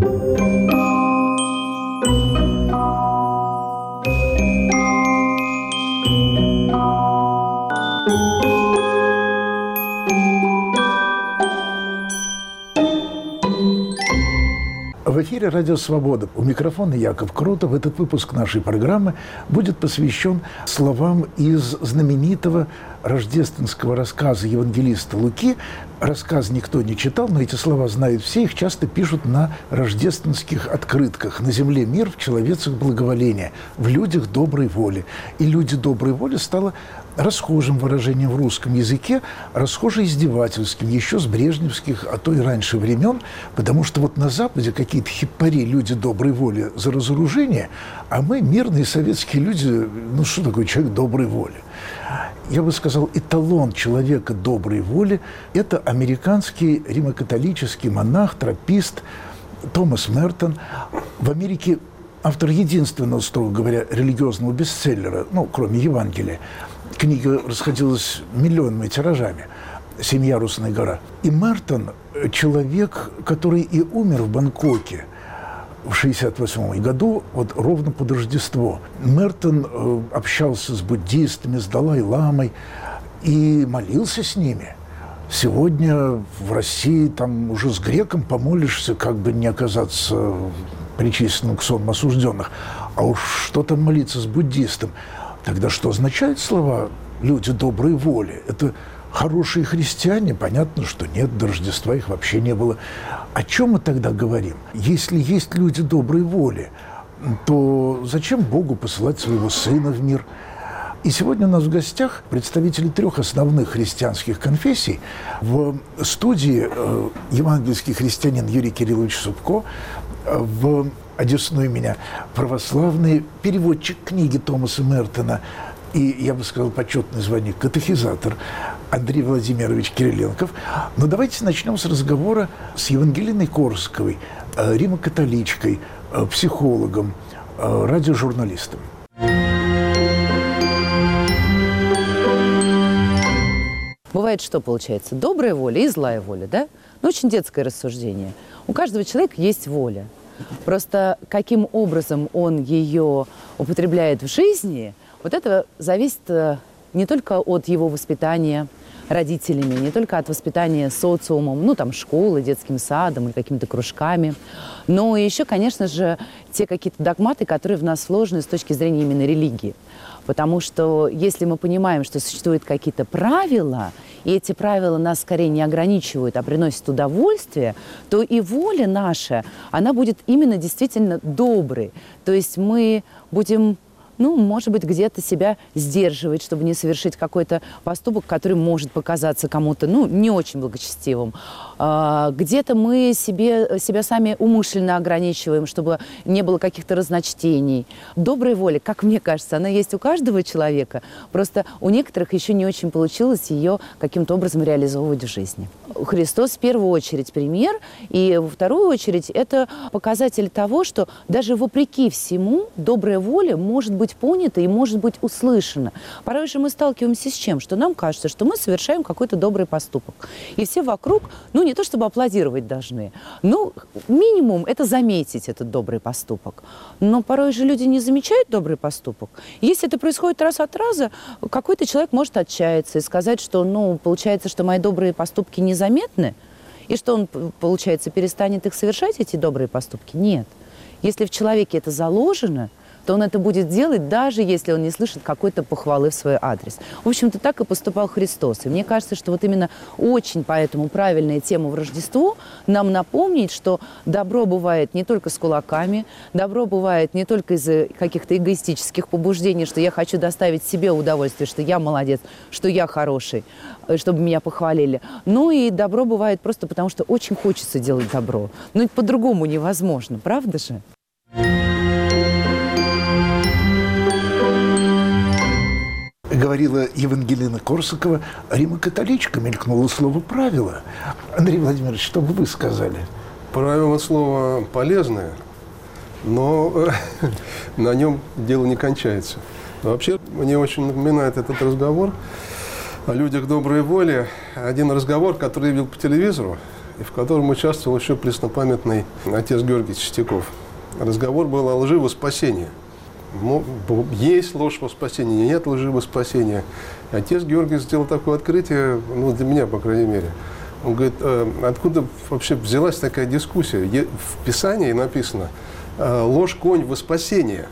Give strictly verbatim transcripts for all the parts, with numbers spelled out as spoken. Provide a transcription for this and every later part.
В эфире «Радио Свобода». У микрофона Яков Крутов. Этот выпуск нашей программы будет посвящен словам из знаменитого рождественского рассказа евангелиста Луки. Рассказ никто не читал, но эти слова знают все. Их часто пишут на рождественских открытках. «На земле мир, в человецах благоволение, в людях доброй воли». И «люди доброй воли» стало расхожим выражением в русском языке, расхоже издевательским, еще с брежневских, а то и раньше времен, потому что вот на Западе какие-то хипари, люди доброй воли за разоружение, а мы, мирные советские люди, ну что такое человек доброй воли? Я бы сказал, эталон человека доброй воли – это американский римокатолический монах, тропист Томас Мертон. В Америке автор единственного, строго говоря, религиозного бестселлера, ну, кроме Евангелия. Книга расходилась миллионными тиражами «Семиярусная гора». И Мертон – человек, который и умер в Бангкоке в шестьдесят восьмом году, вот ровно под Рождество. Мертон э, общался с буддистами, с Далай-ламой и молился с ними. Сегодня в России там уже с греком помолишься, как бы не оказаться причисленным к сонму осужденных. А уж что там молиться с буддистом? Тогда что означают слова «люди доброй воли»? Это хорошие христиане? Понятно, что нет, до Рождества их вообще не было. О чем мы тогда говорим? Если есть люди доброй воли, то зачем Богу посылать своего Сына в мир? И сегодня у нас в гостях представители трех основных христианских конфессий. В студии э, евангельский христианин Юрий Кириллович Супко, в одесную меня православный переводчик книги Томаса Мертона и, я бы сказал, почетное звание катехизатор Андрей Владимирович Кириленков. Но давайте начнем с разговора с Евангелиной Корсаковой, римокатоличкой, психологом, радиожурналистом. Бывает, что получается? Добрая воля и злая воля, да? Ну, очень детское рассуждение. У каждого человека есть воля. Просто каким образом он ее употребляет в жизни, вот это зависит не только от его воспитания родителями, не только от воспитания социумом, ну, там, школой, детским садом или какими-то кружками, но еще, конечно же, те какие-то догматы, которые в нас вложены с точки зрения именно религии. Потому что если мы понимаем, что существуют какие-то правила, и эти правила нас скорее не ограничивают, а приносят удовольствие, то и воля наша, она будет именно действительно доброй. То есть мы будем, ну, может быть, где-то себя сдерживать, чтобы не совершить какой-то поступок, который может показаться кому-то, ну, не очень благочестивым. А, где-то мы себе, себя сами умышленно ограничиваем, чтобы не было каких-то разночтений. Добрая воля, как мне кажется, она есть у каждого человека, просто у некоторых еще не очень получилось ее каким-то образом реализовывать в жизни. Христос в первую очередь пример, и во вторую очередь это показатель того, что даже вопреки всему добрая воля может быть понята и может быть услышана. Порой же мы сталкиваемся с чем? Что нам кажется, что мы совершаем какой-то добрый поступок. И все вокруг, ну, не то чтобы аплодировать должны, но минимум это заметить этот добрый поступок. Но порой же люди не замечают добрый поступок. Если это происходит раз от раза, какой-то человек может отчаяться и сказать, что, ну, получается, что мои добрые поступки незаметны, и что он, получается, перестанет их совершать, эти добрые поступки. Нет. Если в человеке это заложено, то он это будет делать, даже если он не слышит какой-то похвалы в свой адрес. В общем-то, так и поступал Христос. И мне кажется, что вот именно очень поэтому правильная тема в Рождество нам напомнить, что добро бывает не только с кулаками, добро бывает не только из-за каких-то эгоистических побуждений, что я хочу доставить себе удовольствие, что я молодец, что я хороший, чтобы меня похвалили. Ну и добро бывает просто потому, что очень хочется делать добро. Но по-другому невозможно, правда же? Говорила Евангелина Корсакова, римокатоличка, мелькнуло слово «правило». Андрей Владимирович, что бы вы сказали? Правило слово полезное, но на нем дело не кончается. Вообще, мне очень напоминает этот разговор о людях доброй воли. Один разговор, который я видел по телевизору, и в котором участвовал еще преснопамятный отец Георгий Чистяков. Разговор был о лжи во спасении. Есть ложь во спасении, нет лжи во спасении. Отец Георгий сделал такое открытие, ну, для меня, по крайней мере. Он говорит, откуда вообще взялась такая дискуссия? В Писании написано «ложь конь во спасение».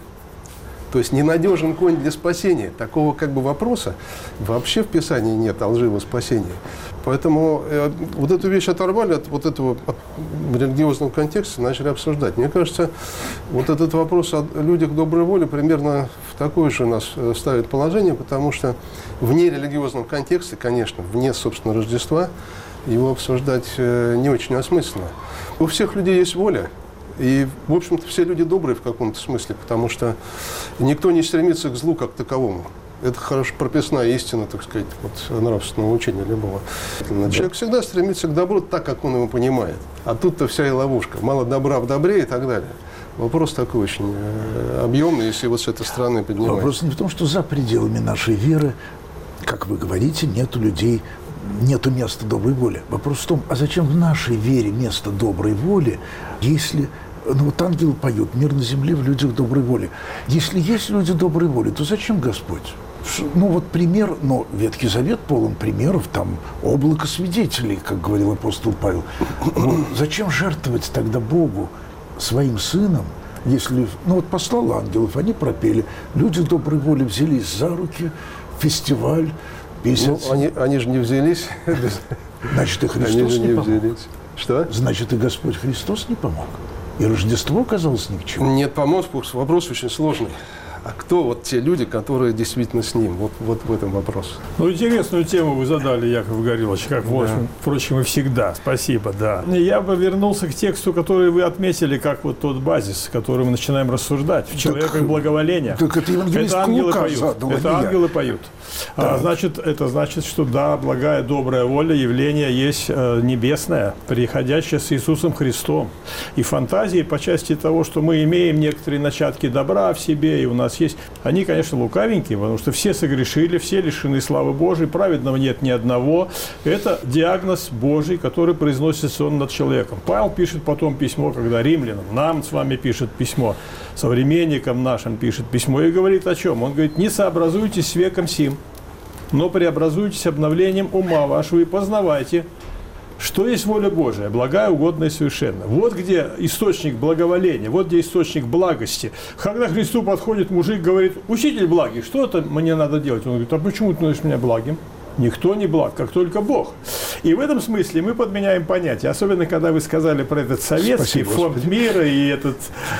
То есть ненадежен конь для спасения. Такого как бы вопроса вообще в Писании нет, о лжи во спасении. Поэтому э, вот эту вещь оторвали от вот этого от религиозного контекста, начали обсуждать. Мне кажется, вот этот вопрос о людях доброй воли примерно в такое же нас ставит положение, потому что вне религиозного контекста, конечно, вне, собственно, Рождества, его обсуждать э, не очень осмысленно. У всех людей есть воля. И, в общем-то, все люди добрые в каком-то смысле, потому что никто не стремится к злу как таковому. Это хорошо прописная истина, так сказать, вот, нравственного учения любого. Человек всегда стремится к добру так, как он его понимает. А тут-то вся и ловушка. Мало добра в добре и так далее. Вопрос такой очень объемный, если вот с этой стороны поднимать. Вопрос не в том, что за пределами нашей веры, как вы говорите, нету людей, нету места доброй воли. Вопрос в том, а зачем в нашей вере место доброй воли, если... Ну вот ангелы поют «Мир на земле в людях доброй воли». Если есть люди доброй воли, то зачем Господь? Ну вот пример, но Ветхий Завет полон примеров, там облако свидетелей, как говорил апостол Павел. Вот зачем жертвовать тогда Богу своим сыном, если... Ну вот послал ангелов, они пропели, люди доброй воли взялись за руки, фестиваль, песен. Ну, они, они же не взялись. Значит, и Христос они же не, не помог. Взялись. Что? Значит, и Господь Христос не помог. И Рождество оказалось ни к чему. Нет, помог, вопрос очень сложный. А кто вот те люди, которые действительно с ним? Вот, вот в этом вопрос. Ну, интересную тему вы задали, Яков Гаврилович, как, в общем, да. Впрочем, и всегда. Спасибо, да. Я бы вернулся к тексту, который вы отметили, как вот тот базис, который мы начинаем рассуждать. В человеках благоволения. Так это евангелист это ангелы Лука поют. задал, это ангелы я. поют. Да. А, значит, это значит, что да, благая, добрая воля, явление есть э, небесное, приходящее с Иисусом Христом. И фантазии по части того, что мы имеем некоторые начатки добра в себе, и у нас есть, они, конечно, лукавенькие, потому что все согрешили, все лишены славы Божией, праведного нет ни одного. Это диагноз Божий, который произносится он над человеком. Павел пишет потом письмо, когда римлянам, нам с вами пишет письмо, современникам нашим пишет письмо, и говорит о чем? Он говорит, не сообразуйтесь с веком сим, но преобразуйтесь обновлением ума вашего и познавайте, что есть воля Божия, благая, угодная и совершенная. Вот где источник благоволения, вот где источник благости. Когда к Христу подходит мужик, говорит, учитель благий, что это мне надо делать? Он говорит, а почему ты называешь меня благим? Никто не благ, как только Бог. И в этом смысле мы подменяем понятия. Особенно, когда вы сказали про этот советский Спасибо, фонд Господи. мира и этот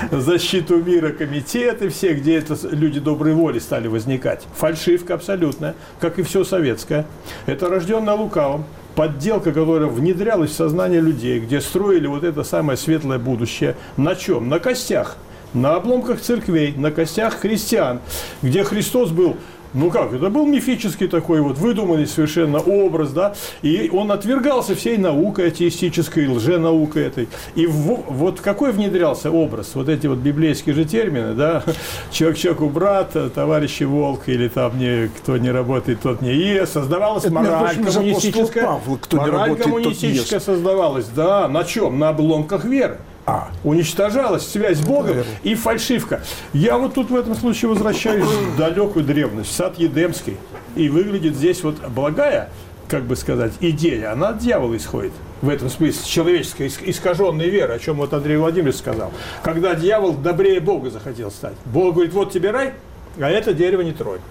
защиту мира комитет, и все, где это люди доброй воли стали возникать. Фальшивка абсолютная, как и все советское. Это рожденное лукавым. Подделка, которая внедрялась в сознание людей, где строили вот это самое светлое будущее. На чем? На костях. На обломках церквей, на костях христиан, где Христос был... Ну как, это был мифический такой вот выдуманный совершенно образ, да, и он отвергался всей наукой атеистической, лженаукой этой. И в, вот какой внедрялся образ, вот эти вот библейские же термины, да, человек человеку брат, товарищи волк, или там не, кто не работает, тот не ест, создавалась это, мораль коммунистическая, Павла, кто мораль не работает, коммунистическая создавалась, да, на чем? На обломках веры. А. Уничтожалась связь с Богом и фальшивка. Я вот тут в этом случае возвращаюсь в далекую древность, в сад Едемский. И выглядит здесь вот благая, как бы сказать, идея, она от дьявола исходит. В этом смысле человеческая искаженная вера, о чем вот Андрей Владимирович сказал. Когда дьявол добрее Бога захотел стать. Бог говорит, вот тебе рай, а это дерево не трогай.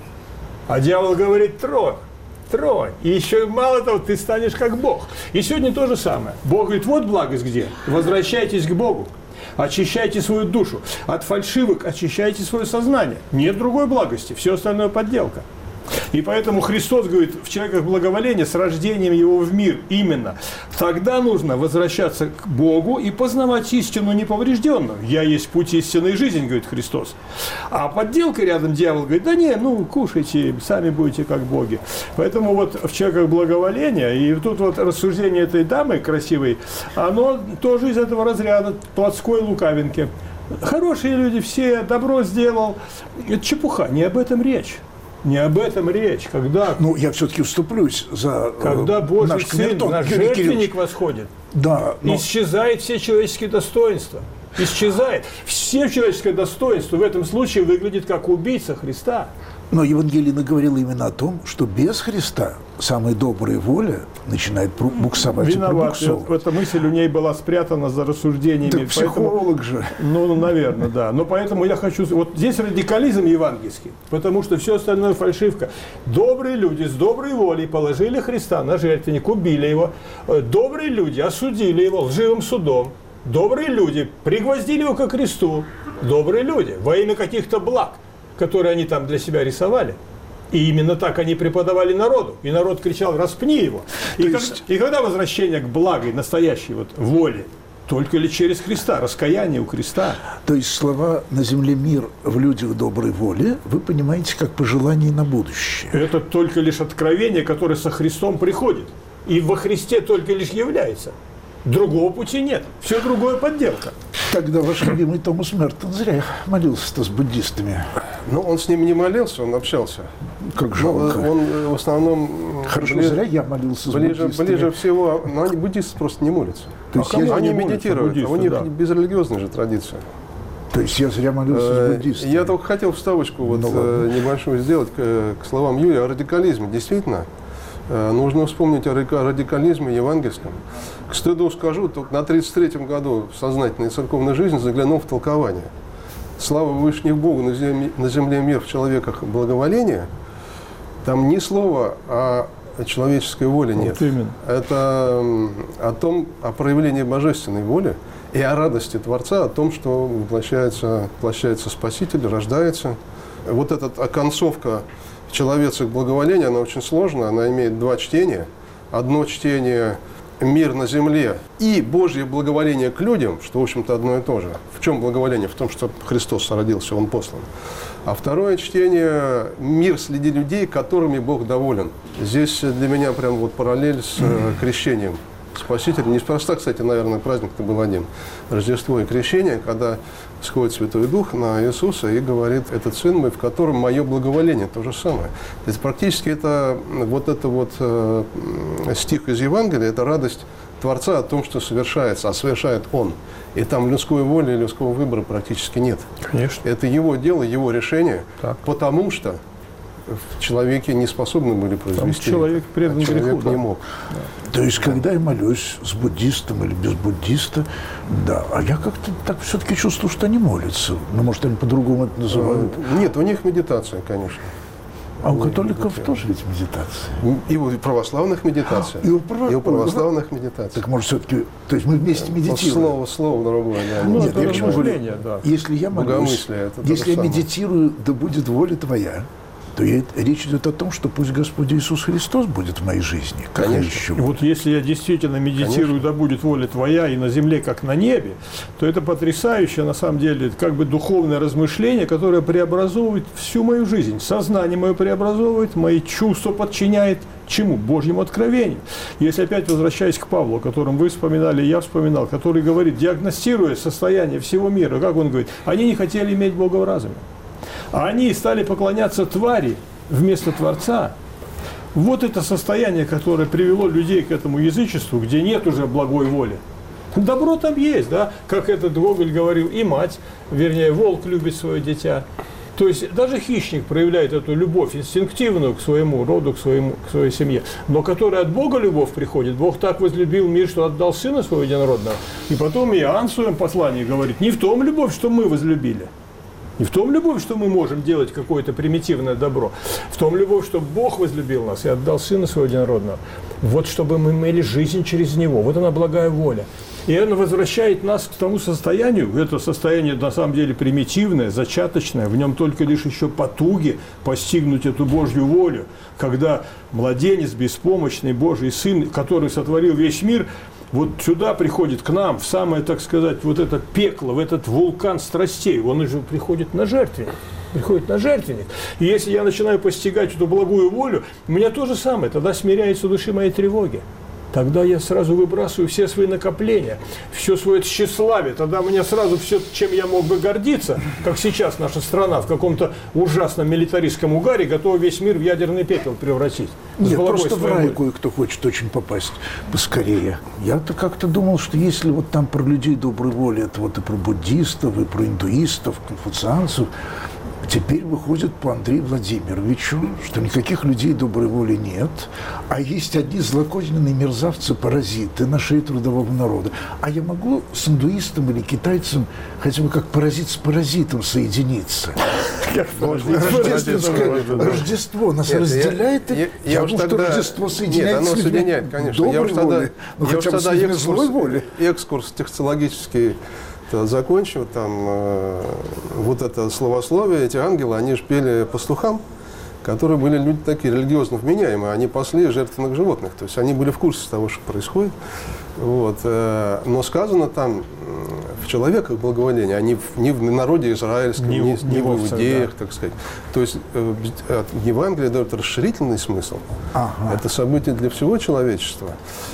А дьявол говорит, трогай. Тронь. И еще мало того, ты станешь как Бог. И сегодня то же самое. Бог говорит, вот благость где. Возвращайтесь к Богу. Очищайте свою душу. От фальшивок очищайте свое сознание. Нет другой благости. Все остальное подделка. И поэтому Христос говорит, в человеках благоволение с рождением его в мир именно. Тогда нужно возвращаться к Богу и познавать истину неповрежденную. Я есть путь истины и жизнь, говорит Христос. А подделка рядом дьявол говорит, да не, ну кушайте, сами будете как боги. Поэтому вот в человеках благоволения, и тут вот рассуждение этой дамы красивой, оно тоже из этого разряда плотской лукавинки. Хорошие люди все, добро сделал. Это чепуха, не об этом речь. Не об этом речь, когда... Ну, я все-таки вступлюсь за Когда Божий наш Сын камертон, на жертвенник восходит, Да, но... Исчезает все человеческие достоинства. Исчезает. Все человеческое достоинство в этом случае выглядит как убийца Христа. Но Евангелие говорило именно о том, что без Христа самая добрая воля начинает буксовать Виноват. и пробуксовывать. Эта мысль у ней была спрятана за рассуждениями. Так психолог поэтому, же. Ну, наверное, да. Но поэтому я хочу... Вот здесь радикализм евангельский, потому что все остальное фальшивка. Добрые люди с доброй волей положили Христа на жертвенник, убили его. Добрые люди осудили его лживым судом. Добрые люди пригвоздили его ко кресту. Добрые люди во имя каких-то благ, которые они там для себя рисовали. И именно так они преподавали народу. И народ кричал: распни его. И, есть... как, и когда возвращение к благой, настоящей вот воле? Только ли через Христа, раскаяние у креста. То есть слова «на земле мир, в людях доброй воли» вы понимаете как пожелание на будущее. Это только лишь откровение, которое со Христом приходит. И во Христе только лишь является. Другого пути нет. Все другое подделка. Тогда ваш любимый Томас Мертон зря молился-то с буддистами. Ну, он с ними не молился, он общался. Как жалко. Ну, он в основном... Хорошо, ближе, зря я молился с ближе, буддистами. Ближе всего... Но они, буддисты просто не молятся. То есть а я, они не медитируют, буддисты, а у них да. безрелигиозная же традиция. То есть я зря молился с буддистами. Я только хотел вставочку вот, ну, небольшую сделать к, к словам Юрия о радикализме. Действительно, нужно вспомнить о радикализме евангельском. К стыду скажу, только на тридцать третьем году в сознательной церковной жизни заглянул в толкование. Слава Вышних Богу, на земле, на земле мир, в человеках благоволение. Там ни слова о человеческой воле нет. Вот именно. Это о том, о проявлении божественной воли и о радости Творца, о том, что воплощается, воплощается Спаситель, рождается. Вот эта оконцовка человеческих благоволения, она очень сложная, она имеет два чтения. Одно чтение – мир на земле и Божье благоволение к людям, что, в общем-то, одно и то же. В чем благоволение? В том, что Христос родился, Он послан. А второе чтение – мир среди людей, которыми Бог доволен. Здесь для меня прям вот параллель с крещением Спасителя. Неспроста, кстати, наверное, праздник-то был один. Рождество и крещение, когда сходит Святой Дух на Иисуса и говорит: этот Сын мой, в котором мое благоволение. То же самое. То есть практически это вот это вот э, стих из Евангелия, это радость Творца о том, что совершается, а совершает Он. И там людской воли и людского выбора практически нет. Конечно. Это Его дело, Его решение, Так. потому что в человеке не способны были произвести. Там человек предан а человек греху, не да. мог. То есть, когда я молюсь с буддистом или без буддиста, да, а я как-то так все-таки чувствую, что они молятся. Ну, может, они по-другому это называют. Нет, у них медитация, конечно. А у католиков тоже ведь медитация. И у православных медитация. И у право- И у православных медитация. Так может, все-таки... То есть мы вместе медитируем. Слово, слово другое. Да. Ну, Нет, это я к чему размышление, говорю? да. Если я молюсь, Богомыслие, это то же если я самое. медитирую, да будет воля Твоя, то я, речь идет о том, что пусть Господь Иисус Христос будет в моей жизни. Как Конечно. еще? И вот если я действительно медитирую, да будет воля Твоя и на земле, как на небе, то это потрясающее, на самом деле, как бы духовное размышление, которое преобразовывает всю мою жизнь. Сознание мое преобразовывает, мои чувства подчиняет чему? Божьему откровению. Если опять возвращаясь к Павлу, о котором вы вспоминали, я вспоминал, который говорит, диагностируя состояние всего мира, как он говорит, они не хотели иметь Бога в разуме. А они стали поклоняться твари вместо Творца. Вот это состояние, которое привело людей к этому язычеству, где нет уже благой воли. Добро там есть, да, как этот Гоголь говорил, и мать, вернее, волк любит свое дитя. То есть даже хищник проявляет эту любовь инстинктивную к своему роду, к, своему, к своей семье, но которая от Бога любовь приходит. Бог так возлюбил мир, что отдал Сына Своего Единородного. И потом Иоанн в своем послании говорит, не в том любовь, что мы возлюбили, не в том любовь, что мы можем делать какое-то примитивное добро, в том любовь, что Бог возлюбил нас и отдал Сына Своего Единородного. Вот чтобы мы имели жизнь через Него. Вот она благая воля. И она возвращает нас к тому состоянию, это состояние на самом деле примитивное, зачаточное, в нем только лишь еще потуги постигнуть эту Божью волю, когда младенец, беспомощный Божий Сын, который сотворил весь мир, вот сюда приходит к нам, в самое, так сказать, вот это пекло, в этот вулкан страстей. Он уже приходит на жертвенник. Приходит на жертвенник. И если я начинаю постигать эту благую волю, у меня то же самое. Тогда смиряется души моей тревоги. тогда я сразу выбрасываю все свои накопления, все свое тщеславие. Тогда у меня сразу все, чем я мог бы гордиться, как сейчас наша страна в каком-то ужасном милитаристском угаре готова весь мир в ядерный пепел превратить. Нет, просто в рай кое-кто хочет очень попасть поскорее. Я-то как-то думал, что если вот там про людей доброй воли, это вот и про буддистов, и про индуистов, конфуцианцев, теперь выходит по Андрею Владимировичу, что никаких людей доброй воли нет, а есть одни злокозненные мерзавцы-паразиты на шее трудового народа. А я могу с индуистом или китайцем хотя бы как паразит с паразитом соединиться? Рождество нас разделяет. Я уж тогда... Рождество соединяет. Нет, оно соединяет, конечно. Я уж тогда экскурс технологический закончил, там э, вот это словословие, эти ангелы, они же пели пастухам, которые были люди такие религиозно вменяемые, они пасли жертвенных животных, то есть они были в курсе того, что происходит. Вот, э, но сказано там в человеках благоволение, а не в, не в народе израильском, не, не, не в иудеях, да. Так сказать. То есть э, Евангелие дает расширительный смысл. Ага. Это событие для всего человечества.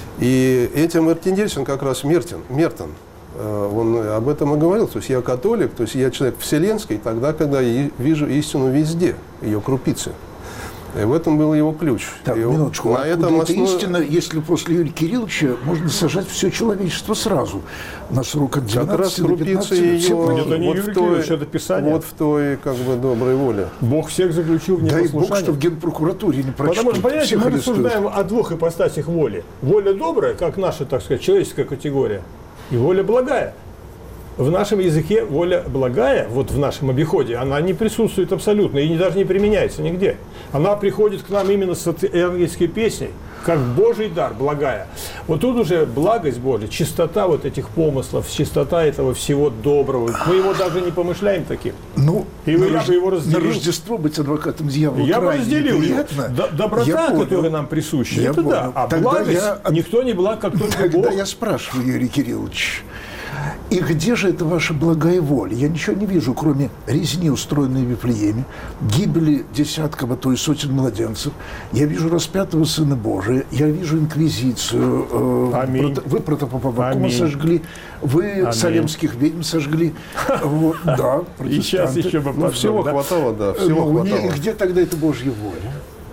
И этим Мартин Ельцин как раз Мертин, Мертон. Он об этом и говорил. То есть я католик, то есть я человек вселенский, тогда, когда я вижу истину везде, ее крупицы. И в этом был его ключ. Так, и минуточку. На этом основ... истина, если после Юрия Кирилловича можно сажать все человечество сразу. На срок от двенадцати до пятнадцати. Ее... Это не вот Юрий Кириллович, это Писание. Вот в той, как бы, доброй воле. Бог всех заключил в непослушание. Дай Бог, что в Генпрокуратуре не прочтут. Потому что, понимаете, мы рассуждаем о двух ипостасях воли. Воля добрая, как наша, так сказать, человеческая категория, и воля благая. В нашем языке воля благая, вот в нашем обиходе, она не присутствует абсолютно и даже не применяется нигде. Она приходит к нам именно с евангельской песней, как Божий дар, благая. Вот тут уже благость Божия, чистота вот этих помыслов, чистота этого всего доброго. Мы его даже не помышляем таким. Ну, и на, я Рож... бы его разделил. На Рождество быть адвокатом дьявола я бы разделил его. Д- доброта, которая нам присуща, я это понял. Да. А тогда благость, я... никто не благ, как только Тогда Бог. Я спрашиваю, Юрий Кириллович, и где же это ваша благая воля? Я ничего не вижу, кроме резни, устроенной в Вифлееме, гибели десятков, а то и сотен младенцев. Я вижу распятого Сына Божия, я вижу инквизицию. Э, прото, вы протопопа сожгли, вы Аминь. Салемских ведьм сожгли. Вот, да, и сейчас еще бы ну, всего да? хватало, да, всего ну, хватало. Где тогда это Божья воля?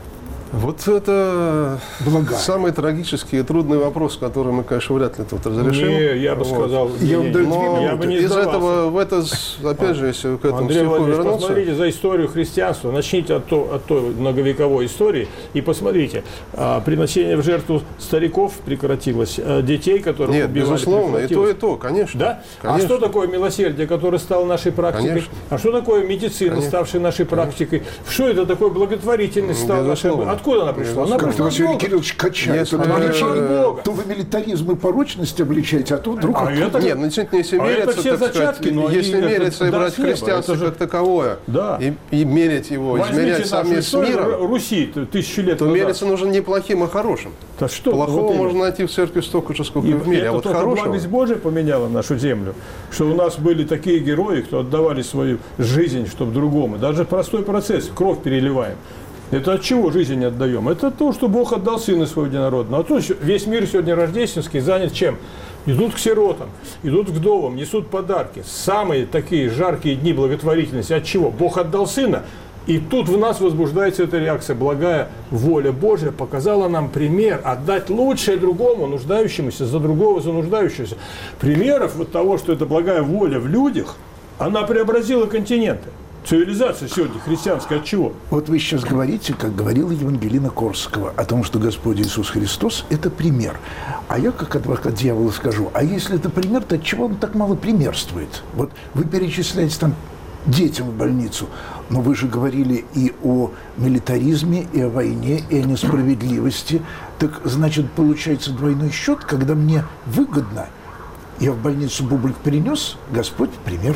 Вот это Благая. Самый трагический и трудный вопрос, который мы, конечно, вряд ли тут разрешим. Не, я бы вот. сказал, я не, не, но я бы не из этого, в это, опять же, если к этому Андрей стиху вернуться. Посмотрите за историю христианства, начните от, то, от той многовековой истории и посмотрите, а, приношение в жертву стариков прекратилось, а, детей, которых Нет, убивали, безусловно, и то, и то, конечно. Да? Конечно. А что такое милосердие, которое стало нашей практикой? Конечно. А что такое медицина, конечно. ставшая нашей практикой? Конечно. Что это такое благотворительность стала нашей? Откуда она пришла? Она Как-то вас Юрий Кириллович качает. Если, э, то вы милитаризм и порочность обличаете, а то вдруг... А это, нет, ну, если а мериться, это все зачатки, сказать, но если они, мериться это, и брать хлеба, христианство же... как таковое, да. и, и мерить его, Возьмите измерять сами с миром, Руси тысячу лет то назад. мериться нужно не плохим, а хорошим. Да что, Плохого вот можно найти в церкви столько же, сколько и, и в мире, это а вот только хорошего... благость Божия поменяла нашу землю, что у нас были такие герои, кто отдавали свою жизнь, чтобы другому. Даже простой процесс, кровь переливаем. Это от чего жизнь не отдаем? Это то, что Бог отдал Сына Своего Единородного. А то весь мир сегодня рождественский занят чем? Идут к сиротам, идут к вдовам, несут подарки. Самые такие жаркие дни благотворительности. От чего? Бог отдал Сына. И тут в нас возбуждается эта реакция. Благая воля Божья показала нам пример отдать лучшее другому, нуждающемуся, за другого, за нуждающегося. Примеров вот того, что это благая воля в людях, она преобразила континенты. Цивилизация сегодня христианская от чего? Вот вы сейчас говорите, как говорила Евангелина Корского, о том, что Господь Иисус Христос – это пример. А я, как адвокат дьявола, скажу, а если это пример, то от чего он так мало примерствует? Вот вы перечисляете там детям в больницу, но вы же говорили и о милитаризме, и о войне, и о несправедливости. Так, значит, получается двойной счет, когда мне выгодно, я в больницу бублик перенес, Господь – пример.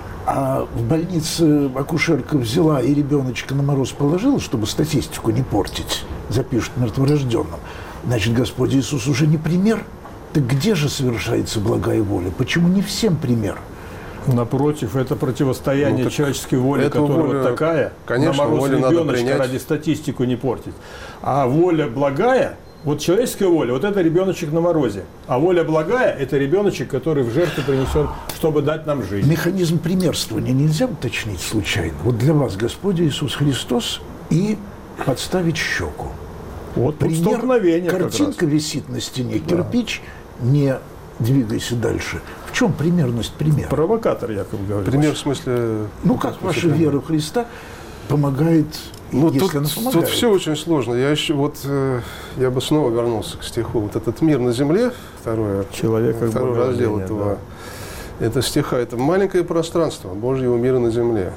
А в больнице акушерка взяла и ребеночка на мороз положила, чтобы статистику не портить, запишут мертворожденным. Значит, Господь Иисус уже не пример. Так где же совершается благая воля? Почему не всем пример? Напротив, это противостояние ну, человеческой воли, которая воля, вот такая. Конечно, на мороз волю ребеночка надо принять. Ради статистику не портить. А воля благая, Вот человеческая воля, вот это ребеночек на морозе. А воля благая – это ребеночек, который в жертву принесен, чтобы дать нам жизнь. Механизм примерствования нельзя уточнить случайно? Вот для вас Господь Иисус Христос и подставить щеку. Вот тут Пример, столкновение как картинка раз. висит на стене, кирпич, не двигайся дальше. В чем примерность примера? Провокатор, Яков говорит. Пример в смысле... Ну, как ваша вера в Христа помогает, Ну, если тут, она помогает? тут все очень сложно. Я еще вот, э, я бы снова вернулся к стиху. Вот этот мир на земле, второе, Человек как второй Божье раздел рождение, этого, это стиха, это маленькое пространство Божьего мира на земле.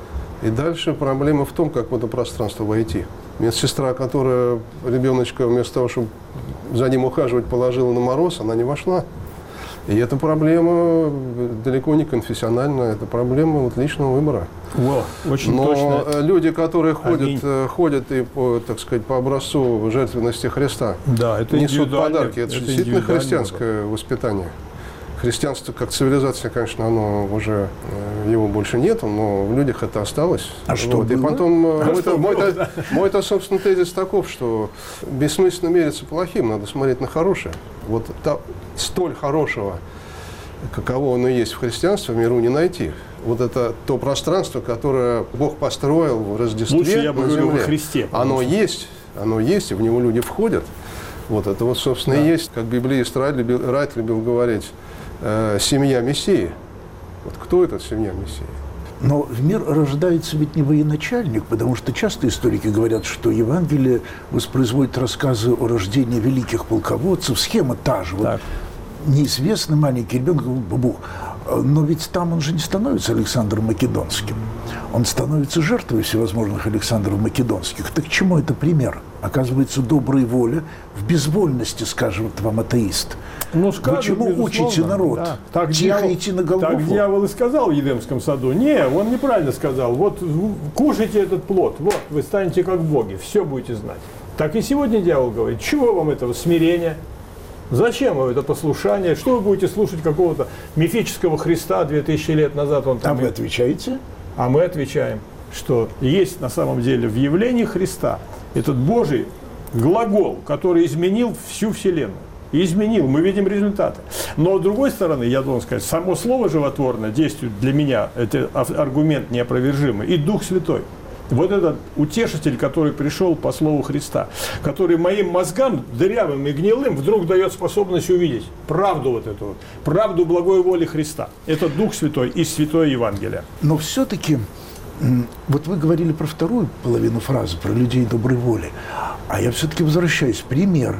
И дальше проблема в том, как в это пространство войти. Медсестра, которая ребеночка вместо того, чтобы за ним ухаживать, положила на мороз, она не вошла. И эта проблема далеко не конфессиональная, это проблема вот личного выбора. Во, очень Но точно. люди, которые ходят, Аминь. э, ходят и по, так сказать, по образцу жертвенности Христа, Да, это несут индивидуальный- подарки. Это, это действительно индивидуальный христианское воспитание. Христианство как цивилизация, конечно, оно уже, э, его больше нету, но в людях это осталось. А что Вот. И было? потом, э, А мой-то, что мой-то- было? мой-то, собственно, тезис таков, что бессмысленно мериться плохим, надо смотреть на хорошее. Вот та- столь хорошего, каково оно есть в христианстве, в миру не найти. Вот это то пространство, которое Бог построил в Рождестве Лучше я бы на говорил во земле. Христе, потому Оно что- есть, оно есть, и в него люди входят. Вот это вот, собственно, и есть, как библеист Райт любил, Райт любил говорить, э, семья Мессии. Вот кто эта семья Мессии? Но в мир рождается ведь не военачальник, потому что часто историки говорят, что Евангелие воспроизводит рассказы о рождении великих полководцев. Схема та же. Вот Так. неизвестный маленький ребенок, бабух. Но ведь там он же не становится Александром Македонским. Он становится жертвой всевозможных Александров Македонских. Так к чему это пример? Оказывается, добрая воля в безвольности, скажет вам атеист. Ну, скажут, Почему безусловно, учите народ да. Так тихо дьявол- идти на Голгофу? Так дьявол и сказал в Едемском саду. Не, он неправильно сказал. Вот в- кушайте этот плод, вот, вы станете как боги, все будете знать. Так и сегодня дьявол говорит, чего вам этого смирения? Зачем вам это послушание? Что вы будете слушать какого-то мифического Христа две тысячи лет назад? Он А там вы отвечаете? А мы отвечаем, что есть на самом деле в явлении Христа этот Божий глагол, который изменил всю Вселенную. И изменил, мы видим результаты. Но с другой стороны, я должен сказать, само слово животворное действует для меня, это аргумент неопровержимый, и Дух Святой. Вот этот утешитель, который пришел по слову Христа, который моим мозгам, дырявым и гнилым, вдруг дает способность увидеть правду вот эту вот, правду благой воли Христа. Это Дух Святой и Святое Евангелие. Но все-таки, вот вы говорили про вторую половину фразы, про людей доброй воли, а я все-таки возвращаюсь. Пример.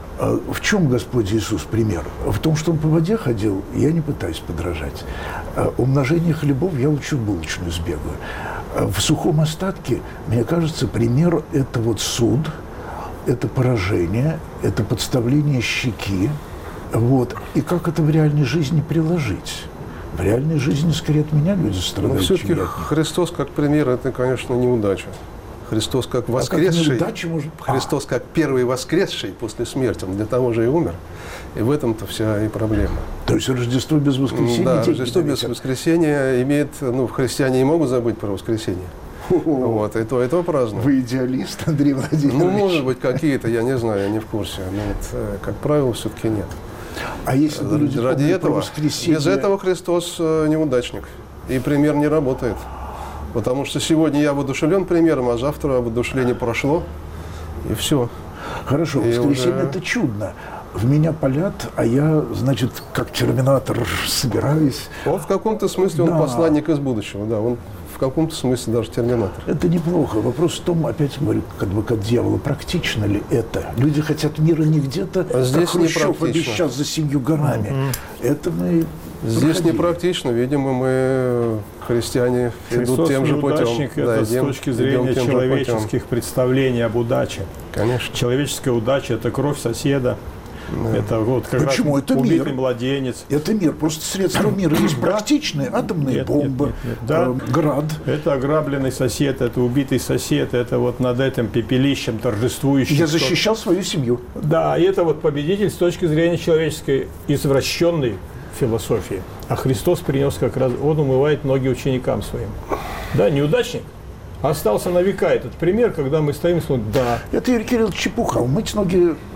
В чем Господь Иисус пример? В том, что Он по воде ходил, я не пытаюсь подражать. Умножение хлебов я лучше в булочную сбегаю. В сухом остатке, мне кажется, пример – это вот суд, это поражение, это подставление щеки. Вот. И как это в реальной жизни приложить? В реальной жизни, скорее, от меня люди Но страдают, все-таки чем я от них. Христос как пример, это, конечно, неудача. Христос как А как воскресший, неудача может- Христос как первый воскресший после смерти, он для того же и умер. И в этом-то вся и проблема. То есть Рождество без воскресения? Да, деньги Рождество на без ветер. воскресения имеет, ну, христиане не могут забыть про воскресенье. Вот, и то, и то празднуют. Вы идеалист, Андрей Владимирович. Ну, может быть, какие-то, я не знаю, я не в курсе. Но вот, э, как правило, все-таки нет. А если бы люди Ради помнили про этого, воскресенье? без этого Христос э, неудачник. И пример не работает. Потому что сегодня я воодушевлен примером, а завтра воодушевление прошло, и все. Хорошо, И воскресенье уже- это чудно. В меня палят, а я, значит, как терминатор собираюсь. Он в каком-то смысле, он Да. посланник из будущего, да, он в каком-то смысле даже терминатор. Это неплохо. Вопрос в том, опять говорю, как адвокат дьявола, практично ли это? Люди хотят мира не где-то, А здесь как Хрущев непрактично. обещал за семью горами. Это мы Здесь проходили. непрактично, видимо, мы, христиане, идут Христос тем же путем. неудачник, Да, это идем- с точки идем зрения тем же человеческих представлений об удаче. путем. Конечно. Человеческая удача – это кровь соседа, это вот как Почему? раз Это убитый мир. младенец. Это мир. Просто средства мира есть практичные. Атомные Нет, бомбы, нет, нет, нет. Да. э, град. Это ограбленный сосед, это убитый сосед, это вот над этим пепелищем торжествующий. Я кто- защищал свою семью. Да, и это вот победитель с точки зрения человеческой извращенной философии. А Христос принес как раз, он умывает ноги ученикам своим. Да, неудачник. Остался на века этот пример, когда мы стоим и смотрим, да, Это, Юрий Кириллович, чепуха. Умыть ноги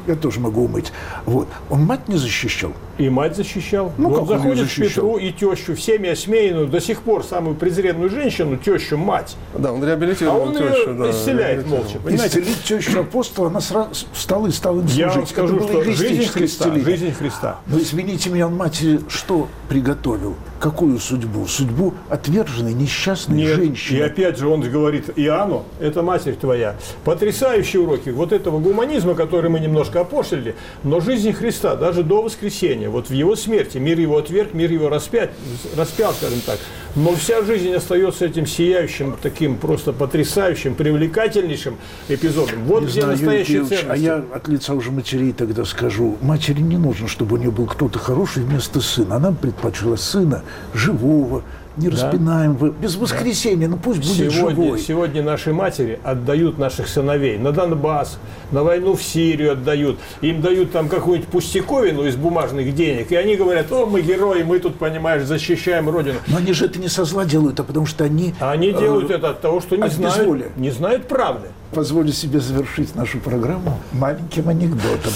я тоже могу умыть. Вот. Он мать не защищал. И мать защищал. Ну, он как он заходит её к Петру и тещу, всеми осмеянную, до сих пор самую презренную женщину, тещу, мать. Да, он А реабилитировал он тещу. ее Да, исцеляет молча. Понимаете? Исцелить тещу апостола, она сразу встала и стала им Я служить. вам скажу, Это было что жизнь эгоистическое Христа, исцеление. жизнь Христа. Но, извините меня, он матери что приготовил? Какую судьбу? Судьбу отверженной, несчастной Нет. женщины. И опять же он говорит Иоанну, это матерь твоя. Потрясающие уроки вот этого гуманизма, который мы немножко опошлили, но жизни Христа, даже до воскресения, вот в его смерти, мир его отверг, мир его распят, распял, скажем так, но вся жизнь остается этим сияющим, таким просто потрясающим, привлекательнейшим эпизодом. Вот Не где знаю, Юрий настоящая Кириллович, ценность. а я от лица уже матерей тогда скажу. Матери не нужно, чтобы у нее был кто-то хороший вместо сына. Она предпочла сына живого, нераспинаемого, без воскресения, ну пусть будет Сегодня, живой. сегодня наши матери отдают наших сыновей на Донбасс, на войну в Сирию отдают. Им дают там какую-нибудь пустяковину из бумажных денег. И они говорят, о, мы герои, мы тут, понимаешь, защищаем Родину. Но они же это не со зла делают, а потому что они... А они э, делают это от того, что не от знают, безволия. не знают правды. Позволю себе завершить нашу программу маленьким анекдотом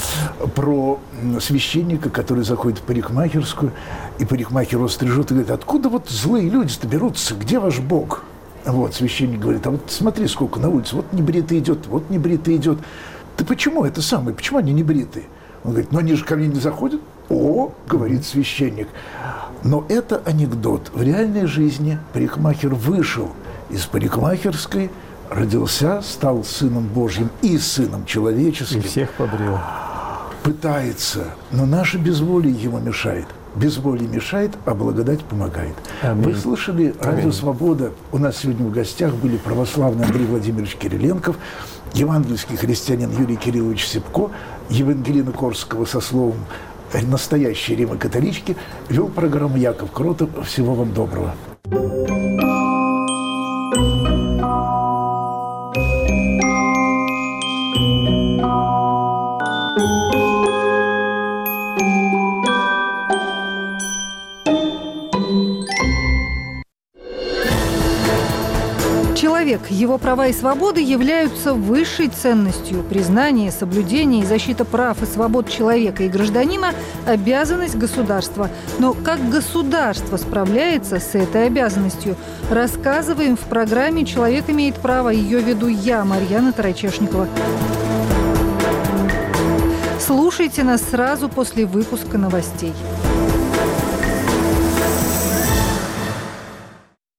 про священника, который заходит в парикмахерскую, и парикмахер его стрижет и говорит, откуда вот злые люди-то берутся, где ваш Бог? Вот, священник говорит, а вот смотри, сколько на улице, вот небритый идет, вот небритый идет. Ты почему это самое, почему они не бритые? Он говорит, ну они же ко мне не заходят. О, говорит священник. Но это анекдот. В реальной жизни парикмахер вышел из парикмахерской, родился, стал Сыном Божьим и Сыном Человеческим. И всех побрил. Пытается, но наше безволие ему мешает. Безволие мешает, а благодать помогает. Аминь. Вы слышали «Радио Свобода». У нас сегодня в гостях были православный Андрей Владимирович Кириленков, евангельский христианин Юрий Кириллович Сипко, Евангелина Корского со словом «Настоящие римокатолички». Вел программу Яков Кротов. Всего вам доброго. Человек, его права и свободы являются высшей ценностью. Признание, соблюдение и защита прав и свобод человека и гражданина – обязанность государства. Но как государство справляется с этой обязанностью? Рассказываем в программе «Человек имеет право». Ее веду я, Марьяна Тарачешникова. Слушайте нас сразу после выпуска новостей.